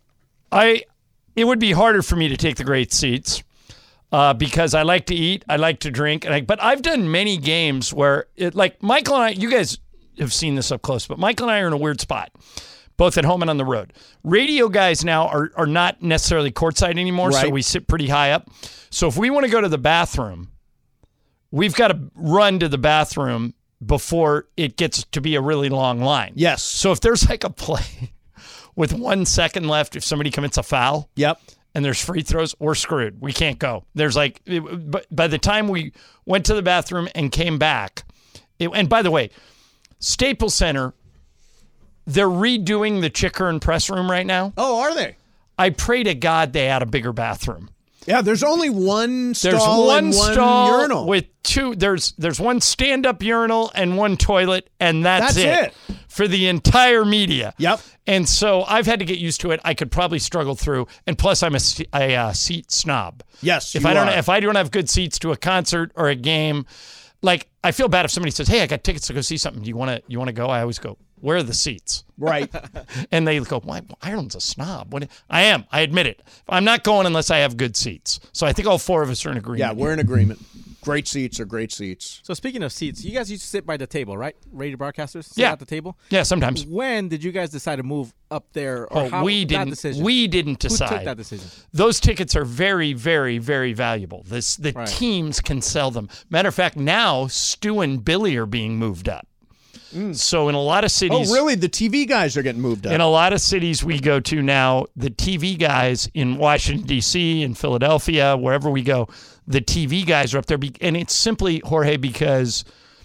I. It would be harder for me to take the great seats uh, because I like to eat, I like to drink, and I, but I've done many games where, it, like Michael and I, you guys have seen this up close, but Michael and I are in a weird spot, both at home and on the road. Radio guys now are are not necessarily courtside anymore, so Right. we sit pretty high up. So if we want to go to the bathroom, we've got to run to the bathroom before it gets to be a really long line. Yes. So if there's like a play with one second left, if somebody commits a foul, Yep. and there's free throws, we're screwed. We can't go. There's like, it, but by the time we went to the bathroom and came back, it, and by the way, Staples Center, they're redoing the Chickern press room right now. Oh, are they? I pray to God they had a bigger bathroom. Yeah, there's only one stall There's one and one stall urinal. with two. There's there's one stand-up urinal and one toilet, and that's, That's it. for the entire media. Yep. And so I've had to get used to it. I could probably struggle through, and plus I'm a, se- a uh, seat snob. Yes, If you I don't are. if I don't have good seats to a concert or a game, like I feel bad if somebody says, "Hey, I got tickets to go see something. Do you want to you want to go?" I always go, "Where are the seats?" Right. And they go, "Why Ireland's a snob?" When I am, I admit it. I'm not going unless I have good seats. So I think all four of us are in agreement. Yeah, we're in agreement. Great seats are great seats. So speaking of seats, you guys used to sit by the table, right? Radio broadcasters sit Yeah. at the table. Yeah, sometimes. When did you guys decide to move up there? Or Oh, how, we that didn't. decision? We didn't decide. Who took that decision? Those tickets are very, very, very valuable. This the Right. teams can sell them. Matter of fact, now Stu and Billy are being moved up. So in a lot of Oh, cities, really? The T V guys are getting moved up. in a lot of cities we go to now, the T V guys in Washington D C, in Philadelphia, wherever we go, the T V guys are up there, be- and it's simply Jorge because.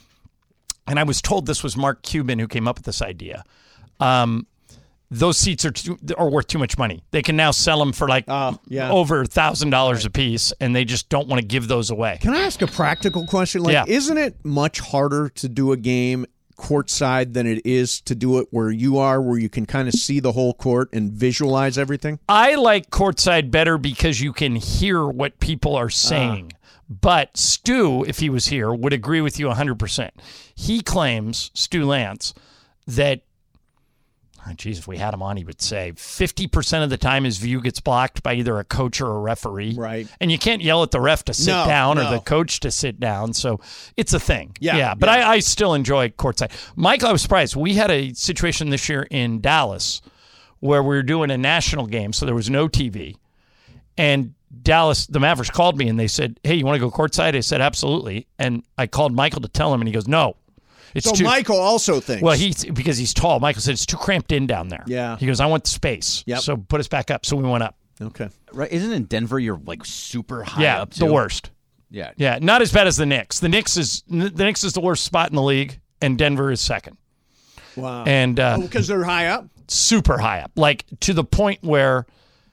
And I was told this was Mark Cuban who came up with this idea. Um, those seats are too, are worth too much money. They can now sell them for like Oh, yeah. over a thousand dollars a piece, and they just don't want to give those away. Can I ask a practical question? Like, Yeah. isn't it much harder to do a game courtside than it is to do it where you are, where you can kind of see the whole court and visualize everything? I like courtside better because you can hear what people are saying. But Stu, if he was here, would agree with you one hundred percent. He claims, Stu Lance, that, oh, geez, if we had him on, he would say fifty percent of the time his view gets blocked by either a coach or a referee. Right. And you can't yell at the ref to sit No, down or no. the coach to sit down. So it's a thing. Yeah, Yeah. But yeah. I, I still enjoy courtside. Michael, I was surprised. We had a situation this year in Dallas where we were doing a national game, so there was no T V. And Dallas, the Mavericks called me and they said, hey, you want to go courtside? I said, absolutely. And I called Michael to tell him, and he goes, no. It's so too, Michael also thinks. Well, he's because he's tall. Michael said it's too cramped in down there. Yeah. He goes, I want the space. Yep. So put us back up. So we went up. Okay. Right? Isn't in Denver you're like super high yeah, up too? the worst. Yeah. Yeah, not as bad as the Knicks. The Knicks is the Knicks is the worst spot in the league, and Denver is second. Wow. And uh, because they're high up? Super high up. Like to the point where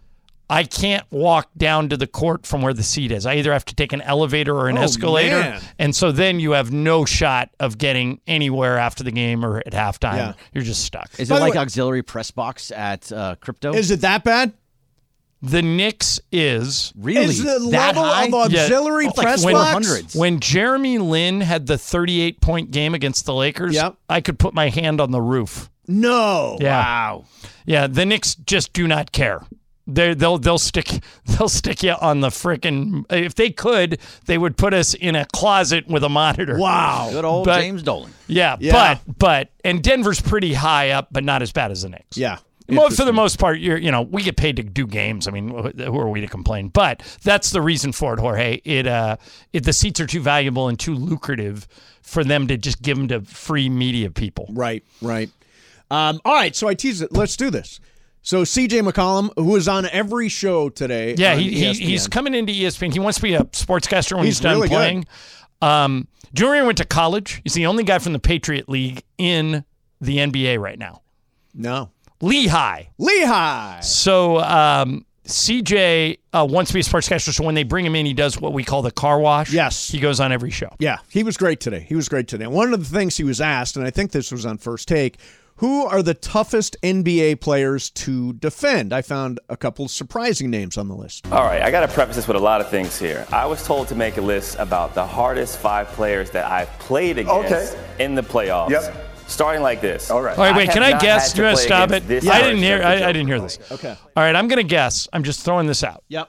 I can't walk down to the court from where the seat is. I either have to take an elevator or an Oh, escalator. man. And so then you have no shot of getting anywhere after the game or at halftime. Yeah. You're just stuck. Is By it the like way- auxiliary press box at uh, Crypto? Is it that bad? The Knicks is really Is the that level high? of auxiliary Yeah. press when, box? hundreds. When Jeremy Lin had the thirty-eight point game against the Lakers, Yep. I could put my hand on the roof. No. Yeah. Wow. Yeah, the Knicks just do not care. They they'll they'll stick they'll stick you on the frickin' if they could, they would put us in a closet with a monitor. Wow. Good old But- James Dolan. Yeah, Yeah. but but and Denver's pretty high up, but not as bad as the Knicks. Yeah. Mo- For the Interesting. most part, you're you know we get paid to do games. I mean, wh- who are we to complain? But that's the reason for it, Jorge. It uh, it the seats are too valuable and too lucrative for them to just give them to free media people. Right, right. Um, all right, so I teased it. Let's do this. So C J McCollum, who is on every show today. Yeah, on he, E he S P N. he's coming into E S P N. He wants to be a sportscaster when he's, He's done really good. playing. Um, do you know where he went to college? He's the only guy from the Patriot League in the N B A right now. No. Lehigh. Lehigh. So um, C J uh, wants to be a sportscaster, so when they bring him in, he does what we call the car wash. Yes. He goes on every show. Yeah, he was great today. He was great today. One of the things he was asked, and I think this was on First Take, who are the toughest N B A players to defend? I found a couple of surprising names on the list. All right, I got to preface this with a lot of things here. I was told to make a list about the hardest five players that I've played against Okay. in the plaplayoffs. Yep. Starting like this. All right. All right, wait, have can I not guess? had You want to play stop it? against this I version didn't hear of the I, I Joker. didn't hear this. Okay. All right, I'm going to guess. I'm just throwing this out. Yep.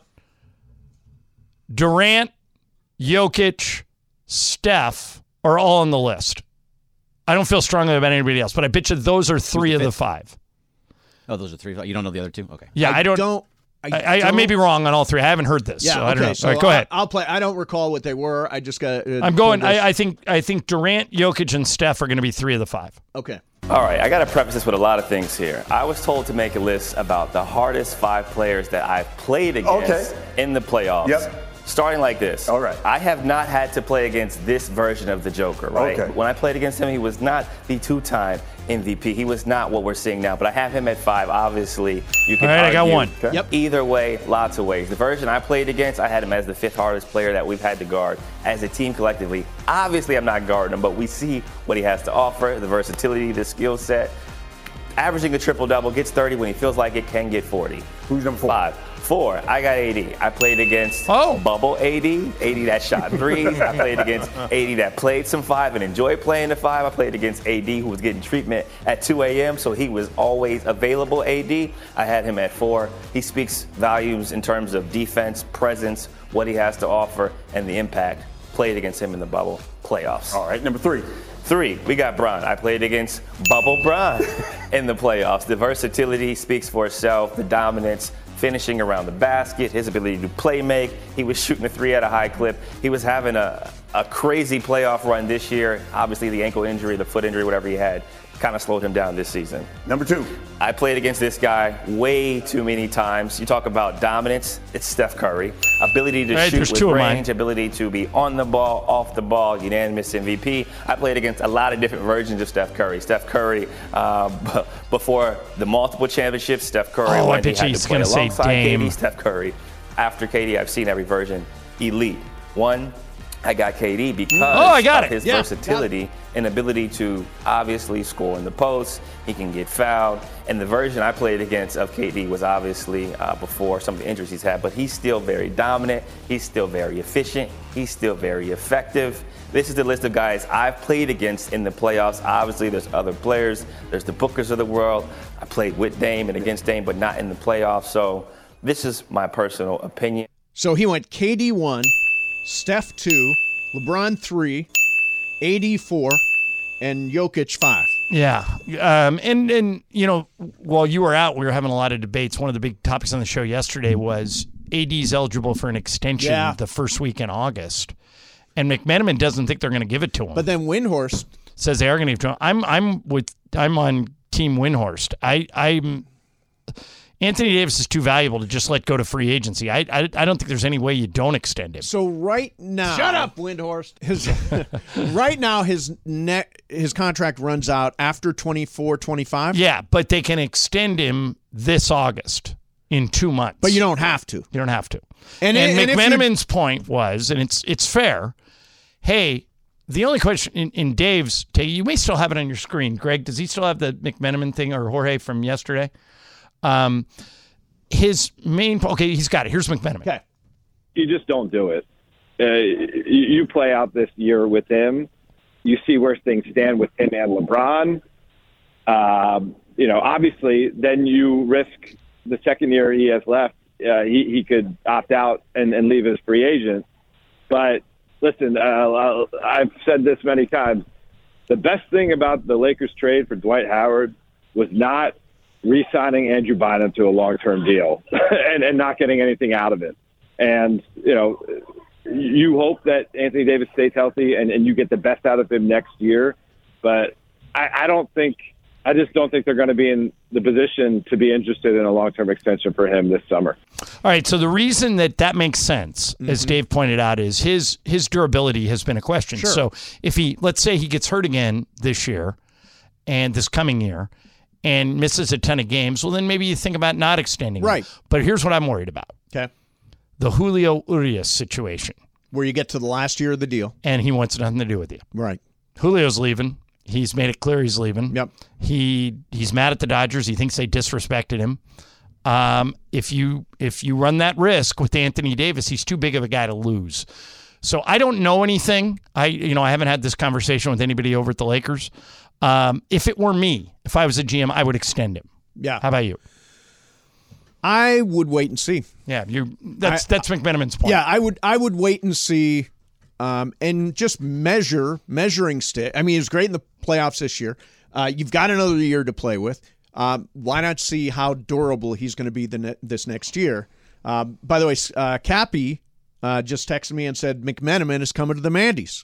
Durant, Jokic, Steph are all on the list. I don't feel strongly about anybody else, but I bet you those are three of the five. Oh, those are three. You don't know the other two? Okay. Yeah, I, don't. don't I, I, I may be wrong on all three. I haven't heard this, Yeah, so I okay. don't know. So all right, go I- ahead. I'll play. I don't recall what they were. I just got. Uh, I'm going. told this. I, I think. I think Durant, Jokic, and Steph are going to be three of the five. Okay. All right, I got to preface this with a lot of things here. I was told to make a list about the hardest five players that I've played against Okay. in the playoffs. Yep. Starting like this. All right. I have not had to play against this version of the Joker, right? Okay. When I played against him, he was not the two-time M V P. He was not what we're seeing now, but I have him at five. Obviously, you can All right, I got argue one. Okay. Yep. Either way, lots of ways. The version I played against, I had him as the fifth hardest player that we've had to guard as a team collectively. Obviously, I'm not guarding him, but we see what he has to offer, the versatility, the skill set. Averaging a triple-double, gets thirty when he feels like it, can get forty. Who's number four? Five. Four, I got A D. I played against Oh. Bubble A D, A D that shot threes. I played against A D that played some five and enjoyed playing the five. I played against A D who was getting treatment at two a.m., so he was always available, A D. I had him at four. He speaks volumes in terms of defense, presence, what he has to offer, and the impact. Played against him in the bubble playoffs. All right, number three. Three, we got Bron. I played against Bubble Bron in the playoffs. The versatility speaks for itself, the dominance, finishing around the basket, his ability to play make. He was shooting a three at a high clip. He was having a, a crazy playoff run this year. Obviously, the ankle injury, the foot injury, whatever he had, kind of slowed him down this season. Number two. I played against this guy way too many times. You talk about dominance, it's Steph Curry. Ability to Right, shoot there's with two of mine. range, ability to be on the ball, off the ball, unanimous M V P. I played against a lot of different versions of Steph Curry. Steph Curry, uh, b- before the multiple championships, Steph Curry, Oh, I when he bet had you to he's play gonna say alongside Dame. K D, Steph Curry. After K D, I've seen every version. Elite. One, I got K D because Oh, I got of it. his Yeah, versatility and ability to obviously score in the post. He can get fouled. And the version I played against of K D was obviously uh, before some of the injuries he's had, but he's still very dominant. He's still very efficient. He's still very effective. This is the list of guys I've played against in the playoffs. Obviously, there's other players. There's the Bookers of the world. I played with Dame and against Dame, but not in the playoffs. So this is my personal opinion. So he went K D one, Steph two, LeBron three, A D four, and Jokic five. Yeah, um, and and you know, while you were out, we were having a lot of debates. One of the big topics on the show yesterday was A D's eligible for an extension Yeah. the first week in August, and McMenamin doesn't think they're going to give it to him. But then Windhorst says they are going to give it to him. I'm I'm with I'm on Team Windhorst. I I'm Anthony Davis is too valuable to just let go to free agency. I I, I don't think there's any way you don't extend him. So right now, Shut up, Windhorst. His right now his net his contract runs out after twenty-four twenty-five. Yeah, but they can extend him this August in two months. But you don't have to. You don't have to. And, And, and if you- McMenamin's point was, and it's it's fair. Hey, the only question in, in Dave's take, you may still have it on your screen. Greg, does he still have the McMenamin thing or Jorge from yesterday? Um, his main okay, he's got it. Here's McMenamin. Okay. You just don't do it. Uh, you you play out this year with him. You see where things stand with him and LeBron. Um, you know, obviously, then you risk the second year he has left. Uh, he he could opt out and, and leave as free agent. But listen, uh, I've said this many times. The best thing about the Lakers trade for Dwight Howard was not re-signing Andrew Bynum to a long-term deal and, and not getting anything out of it. And, you know, you hope that Anthony Davis stays healthy and, and you get the best out of him next year. But I, I don't think – I just don't think they're going to be in the position to be interested in a long-term extension for him this summer. All right, so the reason that that makes sense, Mm-hmm. as Dave pointed out, is his his durability has been a question. Sure. So if he, let's say he gets hurt again this year and this coming year and misses a ton of games, well, then maybe you think about not extending him. Right. But here's what I'm worried about. Okay. The Julio Urias situation. Where you get to the last year of the deal. And he wants nothing to do with you. Right. Julio's leaving. He's made it clear he's leaving. Yep. He he's mad at the Dodgers. He thinks they disrespected him. Um, if you if you run that risk with Anthony Davis, he's too big of a guy to lose. So I don't know anything. I you know I haven't had this conversation with anybody over at the Lakers. Um, if it were me, if I was a G M, I would extend him. Yeah. How about you? I would wait and see. Yeah, you. That's I- that's McMenamin's point. Yeah, I would I would wait and see um, and just measure, measuring stick. I mean, he was great in the playoffs this year. Uh, you've got another year to play with. Um, why not see how durable he's going to be the ne- this next year? Um, by the way, uh, Cappy uh, just texted me and said McMenamin is coming to the Mandy's.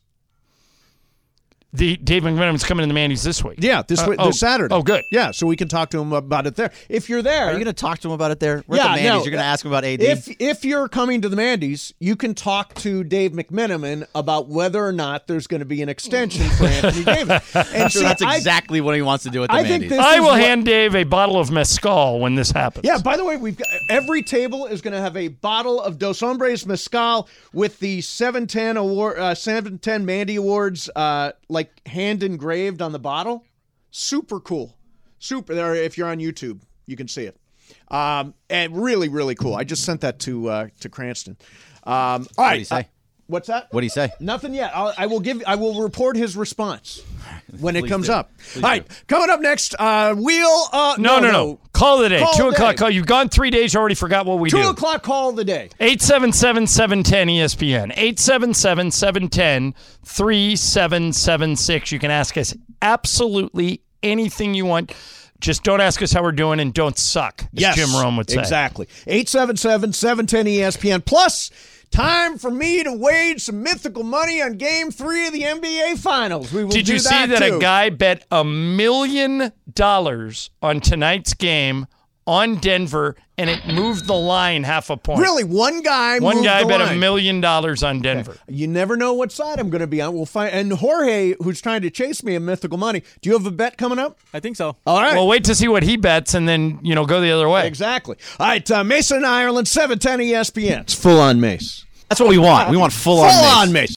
The Dave McMenamin's coming in the Mandy's this week. Yeah, this, Uh, wi- oh, this Saturday. Oh, good. Yeah, so we can talk to him about it there. If you're there, Are you going to talk to him about it there? We're Yeah, at the Mandy's. no, You're going to ask him about A D? If if you're coming to the Mandy's, you can talk to Dave McMenamin about whether or not there's going to be an extension for Anthony Davis. And I'm sure see, that's I- exactly what he wants to do at the I think Mandy's. this I is will what- hand Dave a bottle of mezcal when this happens. Yeah, by the way, we've got every table is going to have a bottle of Dos Hombres Mezcal with the seven ten award, uh, seven ten Mandy Awards, uh, like hand engraved on the bottle. Super cool. Super. There, if you're on YouTube, you can see it. Um, and really, really cool. I just sent that to uh, to Cranston. Um, all What right. did he say? uh, what's that? What do you say? Nothing yet. I'll, I will give. I will report his response when it Please comes do. up. Please All right. Coming up next, uh, wheel. Uh, No, no, no. Call it a day. Call Two it a o'clock day. call. You've gone three days. You already forgot what we Two do. o'clock call of the day. eight seven seven, seven one zero, E S P N. eight seven seven, seven one zero, three seven seven six. You can ask us absolutely anything you want. Just don't ask us how we're doing and don't suck, as Yes, Jim Rome would say. Exactly. eight seven seven, seven one zero, E S P N. Plus, time for me to wage some mythical money on game three of the N B A Finals. We will Did do you see that too. a guy bet a million dollars on tonight's game on Denver and it moved the line half a point? Really, one guy One moved guy the bet a line. million dollars on Denver. You never know what side I'm going to be on. We'll find. And Jorge, who's trying to chase me in mythical money, do you have a bet coming up? I think so. All right. Well, wait to see what he bets and then, you know, go the other way. Exactly. All right, uh, Mason, Ireland, seven ten E S P N. It's full on Mace. That's what we want. We want full, Full on Mace. on Mace.